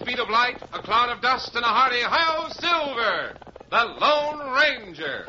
speed of light, a cloud of dust, and a hearty hi-yo Silver, the Lone Ranger.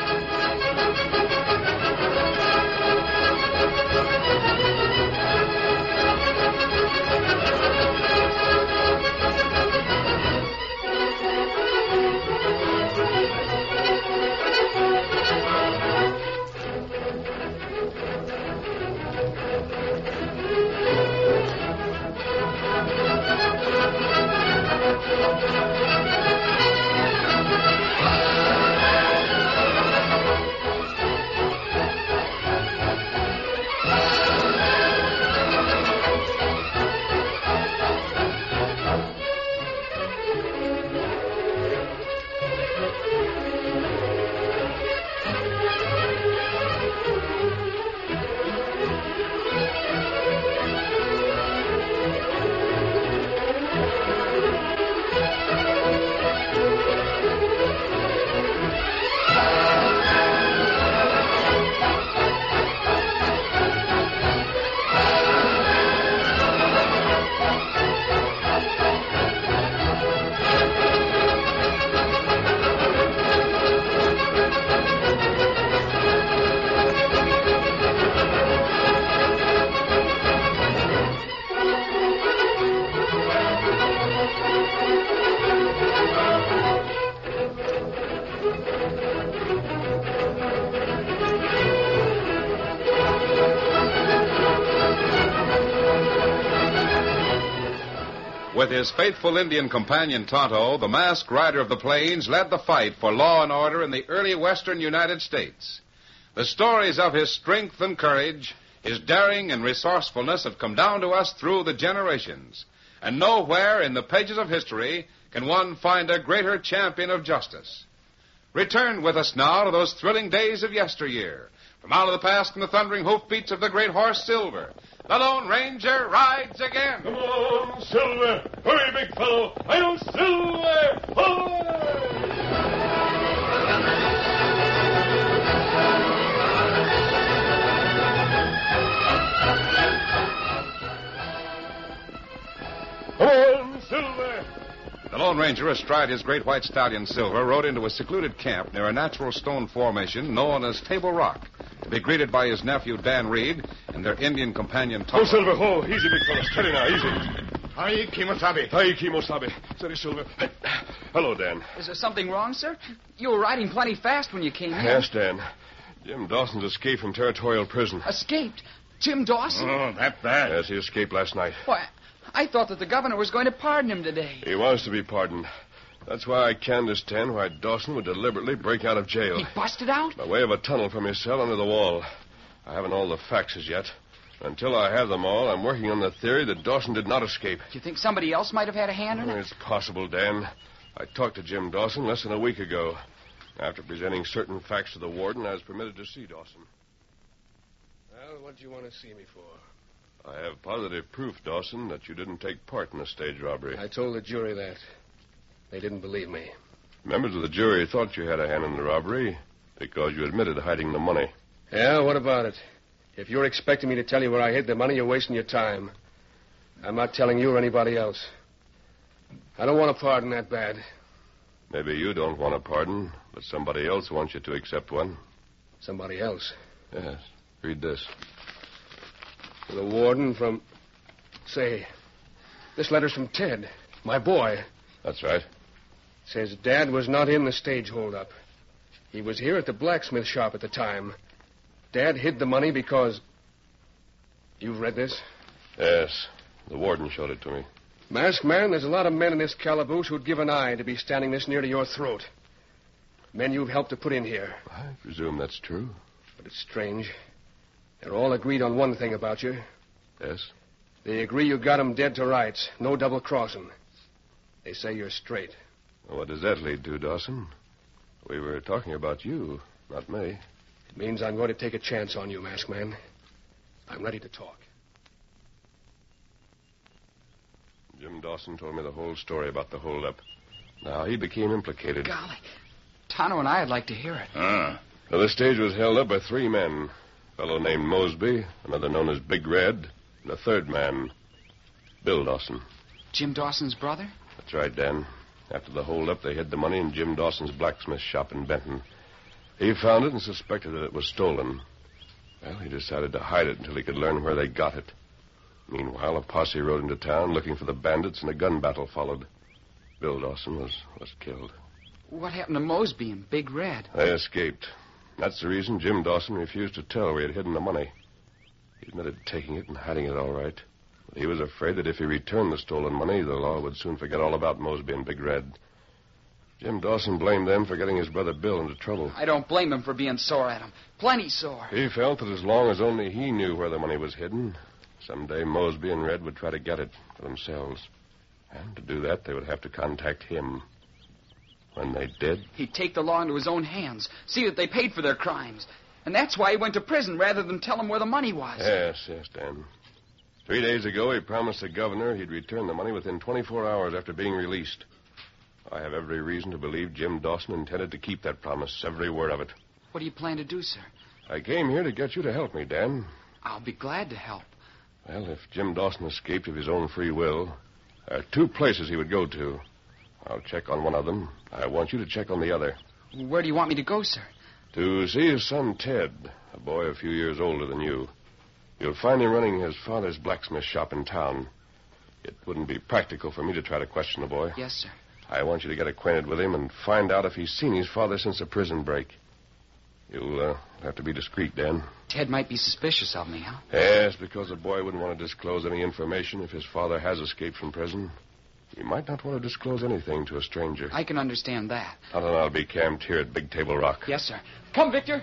With his faithful Indian companion Tonto, the masked rider of the plains led the fight for law and order in the early western United States. The stories of his strength and courage, his daring and resourcefulness have come down to us through the generations. And nowhere in the pages of history can one find a greater champion of justice. Return with us now to those thrilling days of yesteryear. From out of the past come the thundering hoofbeats of the great horse Silver. The Lone Ranger rides again. Come on, Silver. Hurry, big fellow. I know Silver. Come on, Silver. The Lone Ranger, astride his great white stallion Silver, rode into a secluded camp near a natural stone formation known as Table Rock, to be greeted by his nephew Dan Reed and their Indian companion Tonto. Oh, Silver, ho. Easy, big fellow. Steady now, easy. Hi, Kimosabe. Hi, Kimosabe. Steady, Silver. Hello, Dan. Is there something wrong, sir? You were riding plenty fast when you came in. Yes, Dan. Jim Dawson's escaped from territorial prison. Escaped? Jim Dawson? Oh, that bad. Yes, he escaped last night. Why, I thought that the governor was going to pardon him today. He was to be pardoned. That's why I can't understand why Dawson would deliberately break out of jail. He busted out? By way of a tunnel from his cell under the wall. I haven't all the facts as yet. Until I have them all, I'm working on the theory that Dawson did not escape. Do you think somebody else might have had a hand in it? It's possible, Dan. I talked to Jim Dawson less than a week ago. After presenting certain facts to the warden, I was permitted to see Dawson. Well, what do you want to see me for? I have positive proof, Dawson, that you didn't take part in the stage robbery. I told the jury that. They didn't believe me. Members of the jury thought you had a hand in the robbery because you admitted hiding the money. Yeah, what about it? If you're expecting me to tell you where I hid the money, you're wasting your time. I'm not telling you or anybody else. I don't want a pardon that bad. Maybe you don't want a pardon, but somebody else wants you to accept one. Somebody else? Yes. Read this. To the warden from... Say, this letter's from Ted, my boy. That's right. Says Dad was not in the stage holdup. He was here at the blacksmith shop at the time. Dad hid the money because... You've read this? Yes. The warden showed it to me. Masked man, there's a lot of men in this calaboose who'd give an eye to be standing this near to your throat. Men you've helped to put in here. I presume that's true. But it's strange. They're all agreed on one thing about you. Yes? They agree you got 'em dead to rights. No double-crossing. They say you're straight. Well, what does that lead to, Dawson? We were talking about you, not me. It means I'm going to take a chance on you, Masked Man. I'm ready to talk. Jim Dawson told me the whole story about the holdup. Now, he became implicated. Golly. Tonto and I'd like to hear it. Well, the stage was held up by 3 men. A fellow named Mosby, another known as Big Red, and a third man, Bill Dawson. Jim Dawson's brother? That's right, Dan. After the holdup, they hid the money in Jim Dawson's blacksmith shop in Benton. He found it and suspected that it was stolen. Well, he decided to hide it until he could learn where they got it. Meanwhile, a posse rode into town looking for the bandits, and a gun battle followed. Bill Dawson was killed. What happened to Mosby and Big Red? They escaped. That's the reason Jim Dawson refused to tell where he had hidden the money. He admitted taking it and hiding it all right. But he was afraid that if he returned the stolen money, the law would soon forget all about Mosby and Big Red. Jim Dawson blamed them for getting his brother Bill into trouble. I don't blame him for being sore at him. Plenty sore. He felt that as long as only he knew where the money was hidden, someday Mosby and Red would try to get it for themselves. And to do that, they would have to contact him. When they did... He'd take the law into his own hands, see that they paid for their crimes. And that's why he went to prison rather than tell them where the money was. Yes, Dan. 3 days ago, he promised the governor he'd return the money within 24 hours after being released. I have every reason to believe Jim Dawson intended to keep that promise, every word of it. What do you plan to do, sir? I came here to get you to help me, Dan. I'll be glad to help. Well, if Jim Dawson escaped of his own free will, there are 2 places he would go to. I'll check on one of them. I want you to check on the other. Where do you want me to go, sir? To see his son, Ted, a boy a few years older than you. You'll find him running his father's blacksmith shop in town. It wouldn't be practical for me to try to question the boy. Yes, sir. I want you to get acquainted with him and find out if he's seen his father since the prison break. You'll have to be discreet, Dan. Ted might be suspicious of me, huh? Yes, because the boy wouldn't want to disclose any information if his father has escaped from prison. He might not want to disclose anything to a stranger. I can understand that. Todd and I'll be camped here at Big Table Rock. Yes, sir. Come, Victor.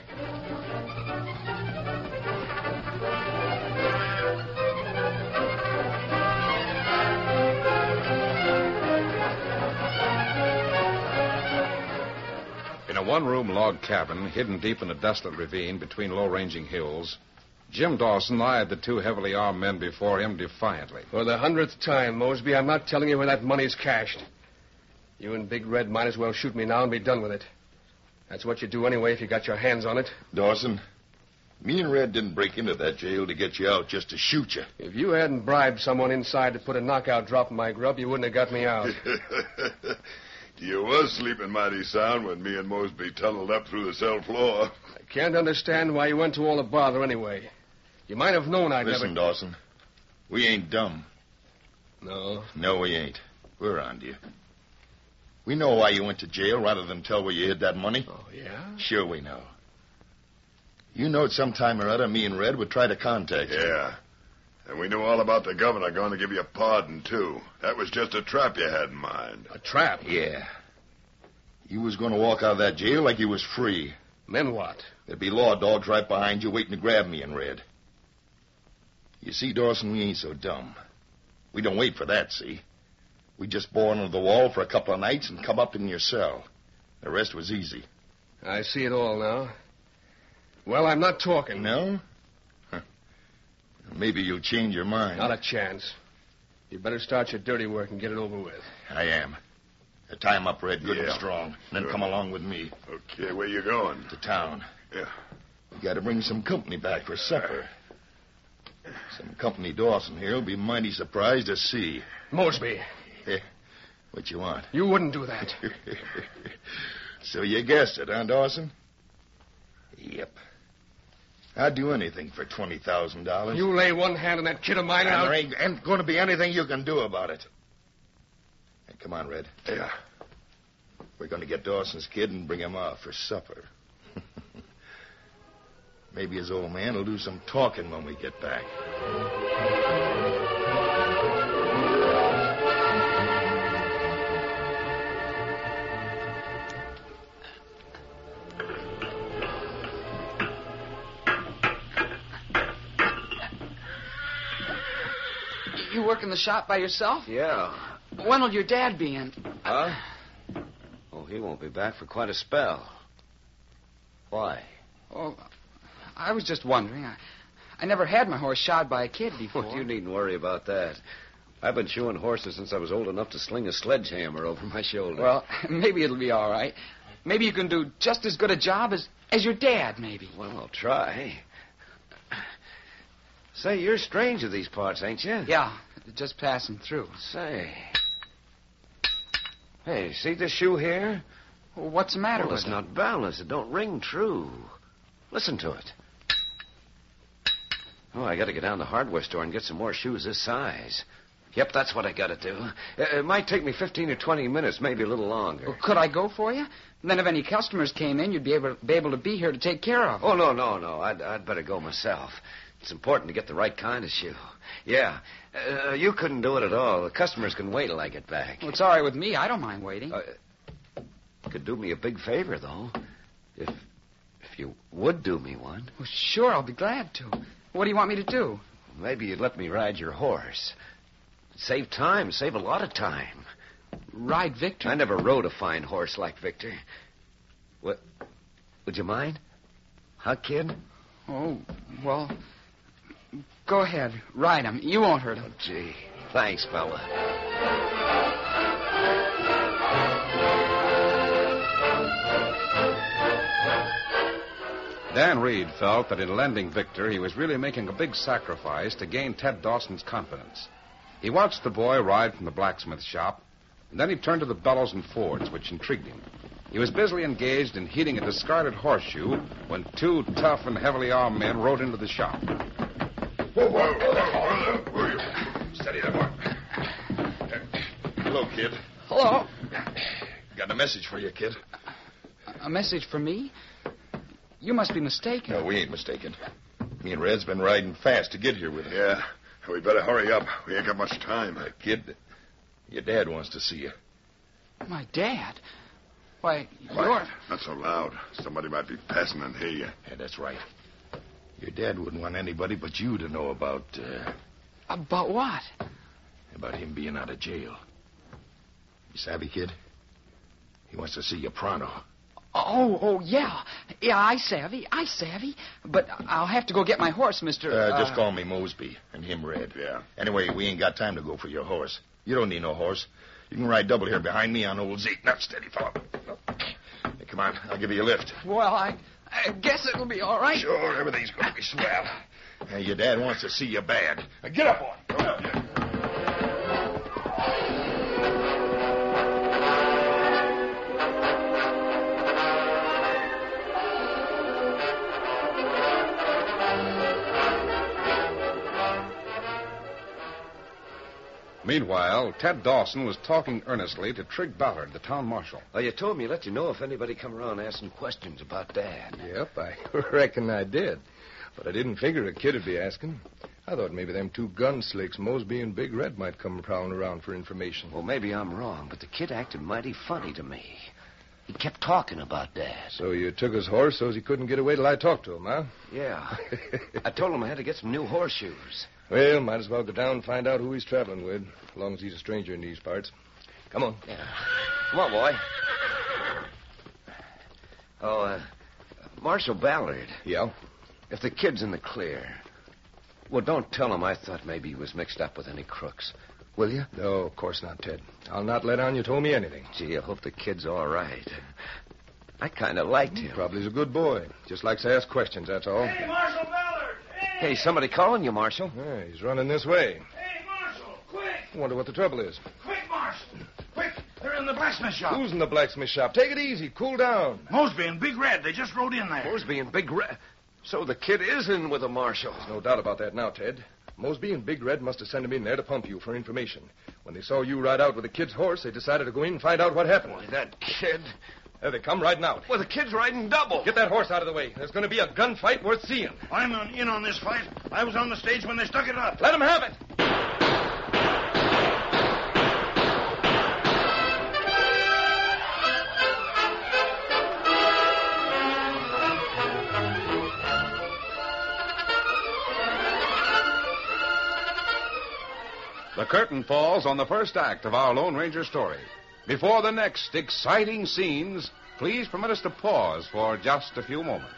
In a one-room log cabin hidden deep in a desolate ravine between low-ranging hills, Jim Dawson eyed the 2 heavily armed men before him defiantly. For the 100th time, Mosby, I'm not telling you where that money's cached. You and Big Red might as well shoot me now and be done with it. That's what you do anyway if you got your hands on it. Dawson, me and Red didn't break into that jail to get you out just to shoot you. If you hadn't bribed someone inside to put a knockout drop in my grub, you wouldn't have got me out. You was sleeping mighty sound when me and Mosby tunneled up through the cell floor. I can't understand why you went to all the bother anyway. You might have known I'd Listen, Dawson, we ain't dumb. No? No, we ain't. We're on to you. We know why you went to jail rather than tell where you hid that money. Oh, yeah? Sure we know. You know sometime or other me and Red would try to contact you. Yeah. And we knew all about the governor going to give you a pardon, too. That was just a trap you had in mind. A trap? Yeah. You was going to walk out of that jail like you was free. Then what? There'd be law dogs right behind you waiting to grab me and Red. You see, Dawson, we ain't so dumb. We don't wait for that, see? We just bore under the wall for a couple of nights and come up in your cell. The rest was easy. I see it all now. Well, I'm not talking. No? Huh. Maybe you'll change your mind. Not a chance. You better start your dirty work and get it over with. I am. Tie him up, Red, good and Yeah. strong. And then come along with me Okay, where you going? to town. Yeah. We got to bring some company back for supper. Some company Dawson here will be mighty surprised to see. Mosby, What you want? you wouldn't do that. So you guessed it, huh, Dawson? Yep. I'd do anything for $20,000. You lay one hand on that kid of mine And and there ain't going to be anything you can do about it. Hey, come on, Red. Yeah. We're going to get Dawson's kid and bring him out for supper. Maybe his old man will do some talking when we get back. You work in the shop by yourself? Yeah. When'll your dad be in? Huh? Oh, he won't be back for quite a spell. Why? Oh, I was just wondering. I never had my horse shod by a kid before. Oh, you needn't worry about that. I've been shoeing horses since I was old enough to sling a sledgehammer over my shoulder. Well, maybe it'll be all right. Maybe you can do just as good a job as your dad, maybe. Well, I'll try. Say, you're strange to these parts, ain't you? Yeah, just passing through. Say. Hey, see this shoe here? Well, what's the matter Well, with it's it? not balanced. It don't ring true. Listen to it. Oh, I got to get down to the hardware store and get some more shoes this size. Yep, that's what I got to do. It might take me 15 or 20 minutes, maybe a little longer. Well, could I go for you? And then if any customers came in, you'd be able to be here to take care of them. Oh, no. I'd better go myself. It's important to get the right kind of shoe. Yeah. You couldn't do it at all. The customers can wait till I get back. Well, it's all right with me. I don't mind waiting. Could do me a big favor, though. If you would do me one. Well, sure, I'll be glad to. What do you want me to do? Maybe you'd let me ride your horse. Save time. Save a lot of time. Ride Victor? I never rode a fine horse like Victor. What? Would you mind? Huh, kid? Oh, well, go ahead. Ride him. You won't hurt him. Oh, gee. Thanks, fella. Dan Reed felt that in lending Victor, he was really making a big sacrifice to gain Ted Dawson's confidence. He watched the boy ride from the blacksmith shop, and then he turned to the bellows and fords, which intrigued him. He was busily engaged in heating a discarded horseshoe when two tough and heavily armed men rode into the shop. Whoa. Steady there, boy. Hello, kid. Hello. Got a message for you, kid. A message for me? You must be mistaken. No, we ain't mistaken. Me and Red's been riding fast to get here with him. Yeah, we better hurry up. We ain't got much time. Kid, your dad wants to see you. My dad? Why, Quiet. Not so loud. Somebody might be passing and hear you. Yeah, that's right. Your dad wouldn't want anybody but you to know about About what? him being out of jail. You savvy, kid? He wants to see you pronto. Oh, yeah. Yeah, I savvy. But I'll have to go get my horse, Mr. Just call me Mosby, and him Red. Yeah. Anyway, we ain't got time to go for your horse. You don't need no horse. You can ride double here behind me on old Zeke. Now, steady, fella. Hey, come on, I'll give you a lift. Well, I guess it'll be all right. Sure, everything's going to be swell. Your dad wants to see you bad. Now, get up, boy. Come up, yeah. Meanwhile, Ted Dawson was talking earnestly to Trig Ballard, the town marshal. You told me let you know if anybody come around asking questions about Dad. Yep, I reckon I did. But I didn't figure a kid would be asking. I thought maybe them two gun slicks, Mosby and Big Red, might come prowling around for information. Well, maybe I'm wrong, but the kid acted mighty funny to me. He kept talking about Dad. So you took his horse so he couldn't get away till I talked to him, huh? Yeah. I told him I had to get some new horseshoes. Well, might as well go down and find out who he's traveling with, as long as he's a stranger in these parts. Come on. Yeah. Come on, boy. Oh, Marshal Ballard. Yeah? If the kid's in the clear, well, don't tell him I thought maybe he was mixed up with any crooks. Will you? No, of course not, Ted. I'll not let on you told me anything. Gee, I hope the kid's all right. I kind of liked him. Probably he's a good boy. Just likes to ask questions, that's all. Hey, Marshal Ballard! Hey, somebody calling you, Marshal. Yeah, he's running this way. Hey, Marshal, quick! I wonder what the trouble is. Quick, Marshal! Quick! They're in the blacksmith shop. Who's in the blacksmith shop? Take it easy. Cool down. Mosby and Big Red. They just rode in there. Mosby and Big Red. So the kid is in with a marshal. There's no doubt about that now, Ted. Mosby and Big Red must have sent him in there to pump you for information. When they saw you ride out with the kid's horse, they decided to go in and find out what happened. Boy, that kid. There they come riding out. Well, the kid's riding double. Get that horse out of the way. There's going to be a gunfight worth seeing. I'm in on this fight. I was on the stage when they stuck it up. Let him have it. The curtain falls on the first act of our Lone Ranger story. Before the next exciting scenes, please permit us to pause for just a few moments.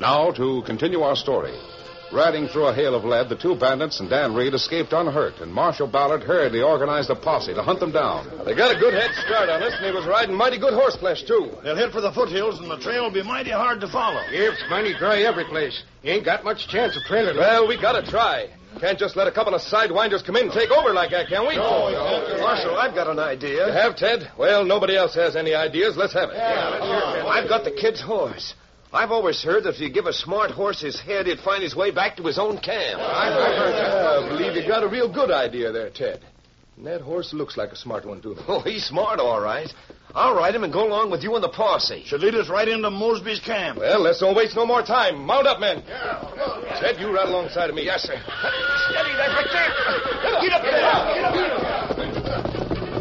Now, to continue our story. Riding through a hail of lead, the two bandits and Dan Reed escaped unhurt, and Marshal Ballard hurriedly organized a posse to hunt them down. They got a good head start on us, and he was riding mighty good horseflesh, too. They'll head for the foothills, and the trail will be mighty hard to follow. It's mighty dry every place. You ain't got much chance of trailing. Well, we gotta try. Can't just let a couple of sidewinders come in and take over like that, can we? No. Marshal, I've got an idea. You have, Ted? Well, nobody else has any ideas. Let's have it. I've got the kid's horse. I've always heard that if you give a smart horse his head, he'd find his way back to his own camp. I've heard that. I believe you got a real good idea there, Ted. And that horse looks like a smart one, too. Oh, he's smart, all right. I'll ride him and go along with you and the posse. Should lead us right into Mosby's camp. Well, let's don't waste no more time. Mount up, men. Ted, you ride alongside of me. Yes, sir. Steady there, Victor. Get up there. Get up.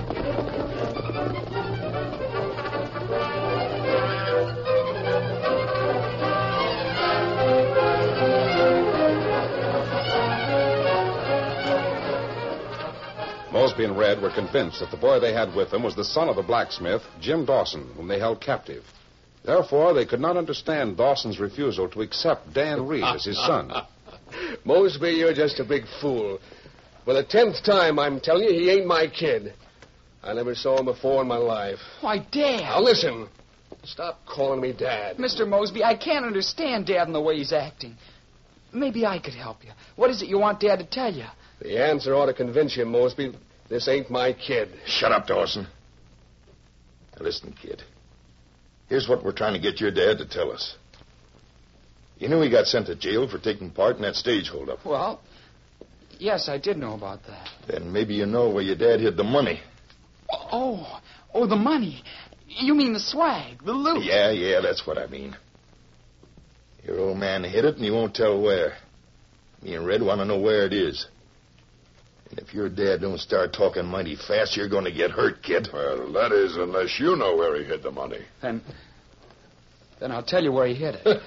Mosby and Red were convinced that the boy they had with them was the son of the blacksmith, Jim Dawson, whom they held captive. Therefore, they could not understand Dawson's refusal to accept Dan Reed as his son. Mosby, you're just a big fool. For the 10th time, I'm telling you, he ain't my kid. I never saw him before in my life. Why, Dad. Now, listen. Stop calling me Dad. Mr. Mosby, I can't understand Dad and the way he's acting. Maybe I could help you. What is it you want Dad to tell you? The answer ought to convince you, Mosby. This ain't my kid. Shut up, Dawson. Now, listen, kid. Here's what we're trying to get your dad to tell us. You knew he got sent to jail for taking part in that stage holdup. Well, yes, I did know about that. Then maybe you know where your dad hid the money. Oh, the money. You mean the swag, the loot. Yeah, that's what I mean. Your old man hid it, and he won't tell where. Me and Red want to know where it is. And if your dad don't start talking mighty fast, you're going to get hurt, kid. Well, that is, unless you know where he hid the money. Then I'll tell you where he hid it.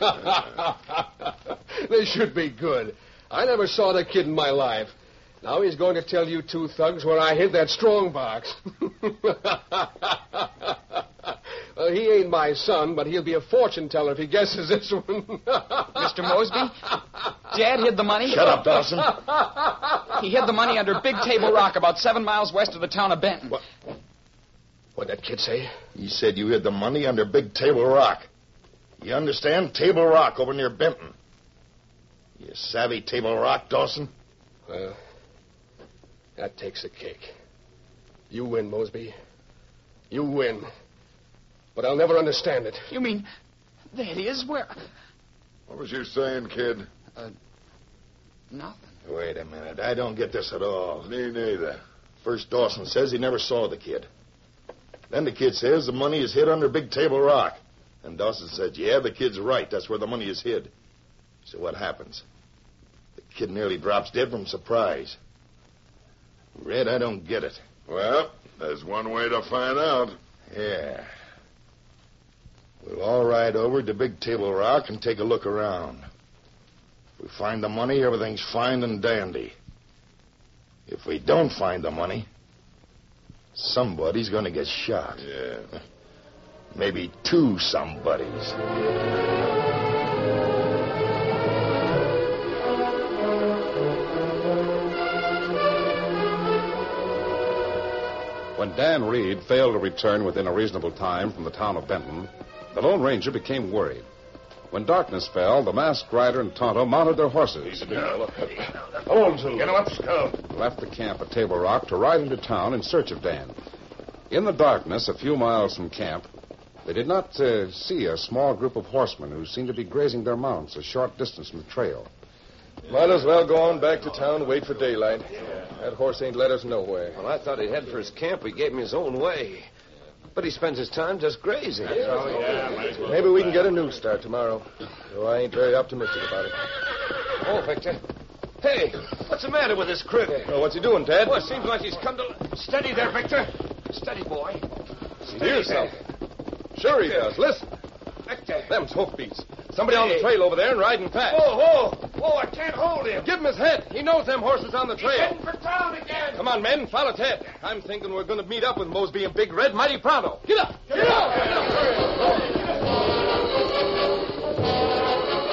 This should be good. I never saw the kid in my life. Now he's going to tell you two thugs where I hid that strong box. Well, he ain't my son, but he'll be a fortune teller if he guesses this one. Mr. Mosby, Dad hid the money. Shut up, Dawson. He hid the money under Big Table Rock, about 7 miles west of the town of Benton. What'd that kid say? He said you hid the money under Big Table Rock. You understand? Table Rock over near Benton. You savvy Table Rock, Dawson? Well, that takes the cake. You win, Mosby. You win. But I'll never understand it. You mean that is where... What was you saying, kid? Nothing. Wait a minute. I don't get this at all. Me neither. First, Dawson says he never saw the kid. Then the kid says the money is hid under Big Table Rock. And Dawson says, yeah, the kid's right. That's where the money is hid. So what happens? The kid nearly drops dead from surprise. Red, I don't get it. Well, there's one way to find out. Yeah. We'll all ride over to Big Table Rock and take a look around. If we find the money, everything's fine and dandy. If we don't find the money, somebody's going to get shot. Yeah. Maybe two somebodies. When Dan Reed failed to return within a reasonable time from the town of Benton, the Lone Ranger became worried. When darkness fell, the masked rider and Tonto mounted their horses, Get him up, Scout. left the camp at Table Rock to ride into town in search of Dan. In the darkness, a few miles from camp, they did not see a small group of horsemen who seemed to be grazing their mounts a short distance from the trail. Might as well go on back to town and wait for daylight. That horse ain't led us nowhere. Well, I thought he'd head for his camp. We gave him his own way. But he spends his time just grazing. Maybe we can get a new start tomorrow. Though I ain't very optimistic about it. Oh, Victor. Hey, what's the matter with this critter? Oh, what's he doing, Ted? Well, it seems like he's come to... Steady there, Victor. Steady, boy. He hears something. Sure he does. Listen. Victor. Them's hoofbeats. Somebody on the trail over there and riding fast. Whoa, I can't hold him. Give him his head. He knows them horses on the trail. Heading for town again. Come on, men. Follow Ted. I'm thinking we're going to meet up with Mosby and Big Red mighty pronto. Get up. Get up.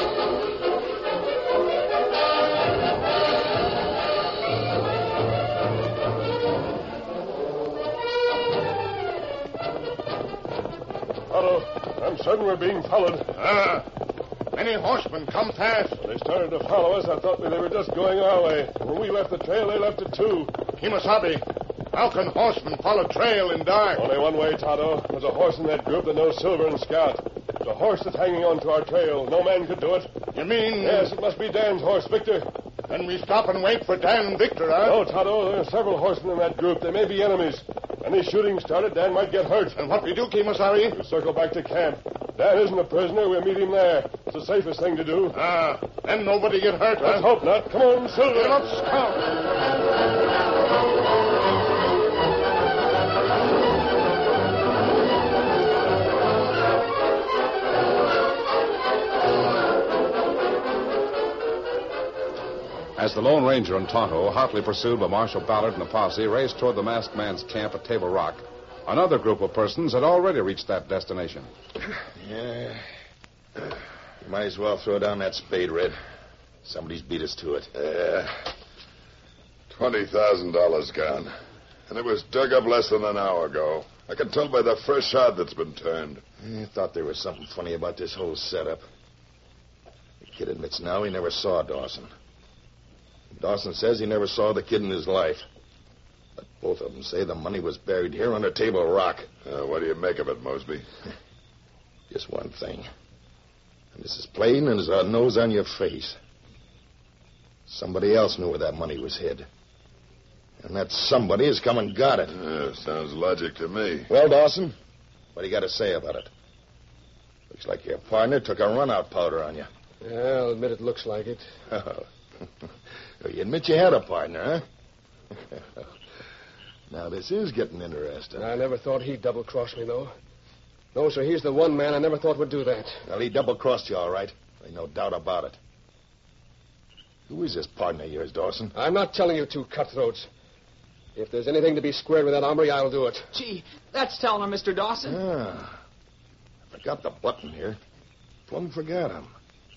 I'm certain we're being followed. Many horsemen come fast. When they started to follow us, I thought they were just going our way. When we left the trail, they left it too. Kimasabi, how can horsemen follow trail in dark? Only one way, Tonto. There's a horse in that group that knows Silver and Scout. The horse that's hanging on to our trail. No man could do it. You mean... Yes, it must be Dan's horse, Victor. Then we stop and wait for Dan and Victor, huh? No, Tonto, there are several horsemen in that group. They may be enemies. Any shooting started, Dan might get hurt. And what we do, Kimasabi? We circle back to camp. Dan isn't a prisoner. We'll meet him there. It's the safest thing to do. Then nobody get hurt, huh? Let's hope not. Come on, Silver. Get up, Scout. As the Lone Ranger and Tonto, hotly pursued by Marshal Ballard and the posse, raced toward the masked man's camp at Table Rock, another group of persons had already reached that destination. Yeah. You might as well throw down that spade, Red. Somebody's beat us to it. $20,000 gone. And it was dug up less than an hour ago. I can tell by the fresh shot that's been turned. I thought there was something funny about this whole setup. The kid admits now he never saw Dawson. Dawson says he never saw the kid in his life. But both of them say the money was buried here under Table Rock. What do you make of it, Mosby? Just one thing. And this is plain as a nose on your face. Somebody else knew where that money was hid. And that somebody has come and got it. Sounds logic to me. Well, Dawson, what do you got to say about it? Looks like your partner took a run-out powder on you. Yeah, I'll admit it looks like it. You admit you had a partner, huh? Now, this is getting interesting. I never thought he'd double-cross me, though. No, sir, he's the one man I never thought would do that. Well, he double-crossed you, all right. Ain't no doubt about it. Who is this partner of yours, Dawson? I'm not telling you two cutthroats. If there's anything to be squared with that hombre, I'll do it. Gee, that's telling him, Mr. Dawson. I forgot the button here. Plumb forgot him.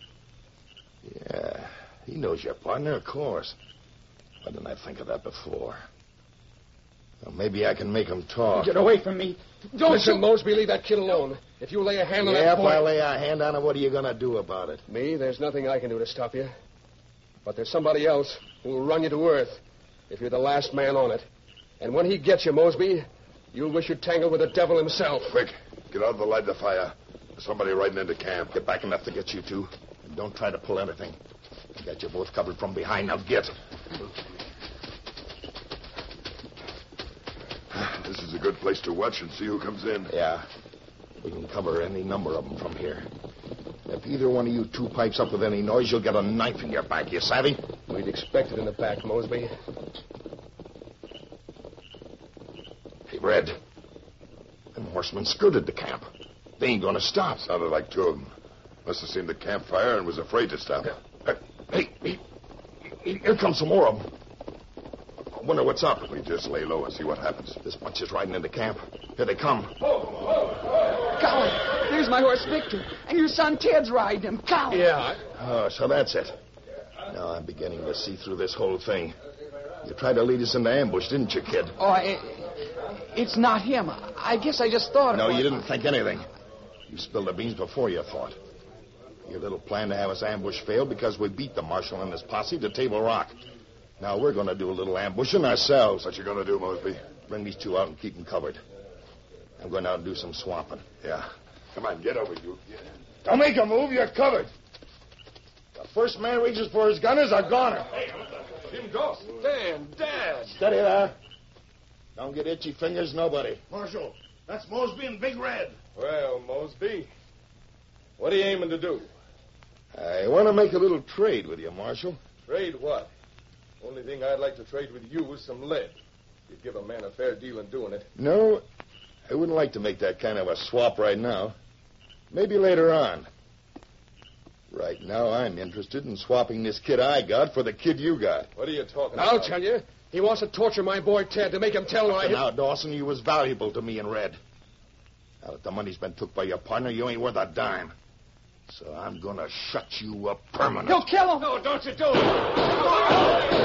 Yeah, he knows your partner, of course. Why didn't I think of that before? Well, maybe I can make him talk. Get away from me. Don't Listen, Mosby, leave that kid alone. If you lay a hand on that if boy... I lay a hand on him, what are you going to do about it? Me? There's nothing I can do to stop you. But there's somebody else who will run you to earth if you're the last man on it. And when he gets you, Mosby, you'll wish you'd tangled with the devil himself. Quick, get out of the light of the fire. There's somebody riding into camp. Get back enough to get you two. And don't try to pull anything. I got you both covered from behind. Now get. This is a good place to watch and see who comes in. Yeah. We can cover any number of them from here. If either one of you two pipes up with any noise, you'll get a knife in your back. You savvy? We'd expect it in the back, Mosby. Hey, Red. Them horsemen skirted the camp. They ain't going to stop. Sounded like two of them. Must have seen the campfire and was afraid to stop. Hey, here comes some more of them. I wonder what's up. We just lay low and see what happens. This bunch is riding into camp. Here they come. Golly, there's my horse, Victor. And your son, Ted's riding him. Golly. Yeah. Oh, so that's it. Now I'm beginning to see through this whole thing. You tried to lead us into ambush, didn't you, kid? Oh, it's not him. I guess I just thought... No, you didn't think anything. You spilled the beans before you thought. Your little plan to have us ambush failed because we beat the marshal and his posse to Table Rock. Now we're going to do a little ambushing ourselves. What you going to do, Mosby? Bring these two out and keep them covered. I'm going out and do some swamping. Yeah. Come on, get over, you. Yeah. Don't make a move. You're covered. The first man reaches for his gun is a goner. Hey, Jim Dawson. Dan, Dad. Steady there. Don't get itchy fingers, nobody. Marshal, that's Mosby and Big Red. Well, Mosby, what are you aiming to do? I want to make a little trade with you, Marshal. Trade what? Only thing I'd like to trade with you is some lead. You'd give a man a fair deal in doing it. No, I wouldn't like to make that kind of a swap right now. Maybe later on. Right now, I'm interested in swapping this kid I got for the kid you got. What are you talking about? I'll tell you. He wants to torture my boy Ted to make him tell where I hit... Now, Dawson, you was valuable to me and Red. Now that the money's been took by your partner, you ain't worth a dime. So I'm going to shut you up permanent. He'll kill him. No, don't you do it.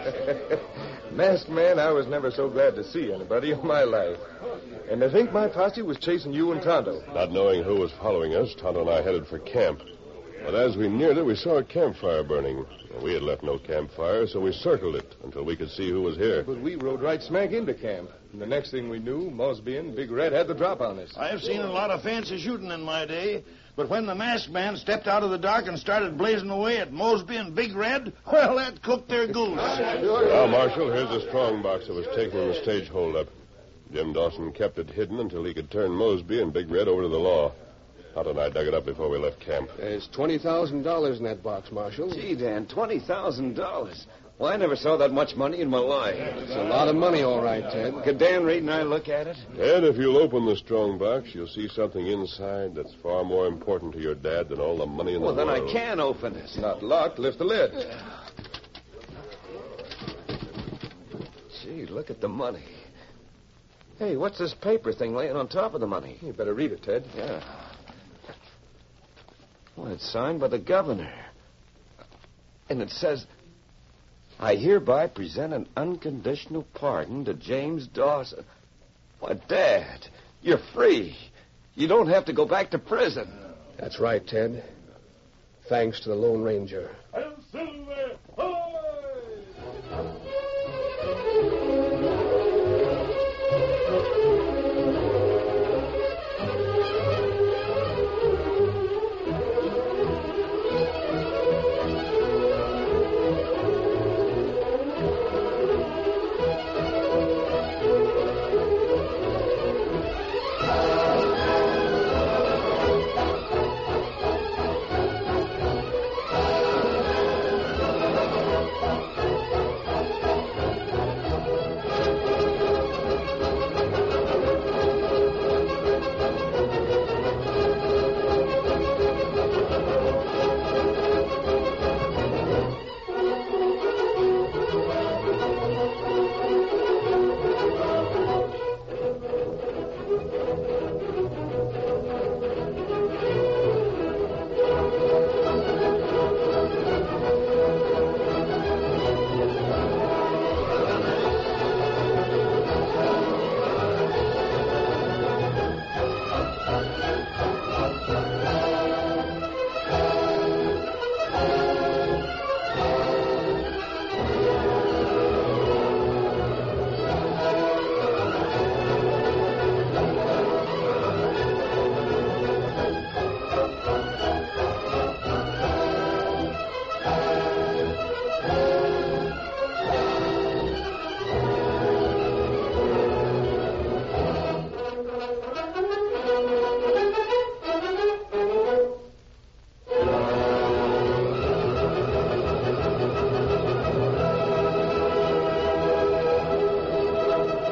Masked man, I was never so glad to see anybody in my life. And to think my posse was chasing you and Tonto. Not knowing who was following us, Tonto and I headed for camp. But as we neared it, we saw a campfire burning. We had left no campfire, so we circled it until we could see who was here. But we rode right smack into camp. And the next thing we knew, Mosby and Big Red had the drop on us. I've seen a lot of fancy shooting in my day, but when the masked man stepped out of the dark and started blazing away at Mosby and Big Red, well, that cooked their goose. Now, Marshal, here's the strong box that was taken in the stage holdup. Jim Dawson kept it hidden until he could turn Mosby and Big Red over to the law. Tonto and I dug it up before we left camp. There's $20,000 in that box, Marshal. Gee, Dan, $20,000. Well, I never saw that much money in my life. It's a lot of money, all right, Ted. Could Dan Reed and I look at it? Ted, if you'll open the strong box, you'll see something inside that's far more important to your dad than all the money in the world. Well, then I can open it. It's not locked. Lift the lid. Gee, look at the money. Hey, what's this paper thing laying on top of the money? You better read it, Ted. Yeah. Well, it's signed by the governor. And it says, I hereby present an unconditional pardon to James Dawson. Why, Dad, you're free. You don't have to go back to prison. That's right, Ted. Thanks to the Lone Ranger.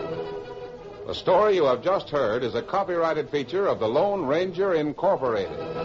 The story you have just heard is a copyrighted feature of the Lone Ranger Incorporated.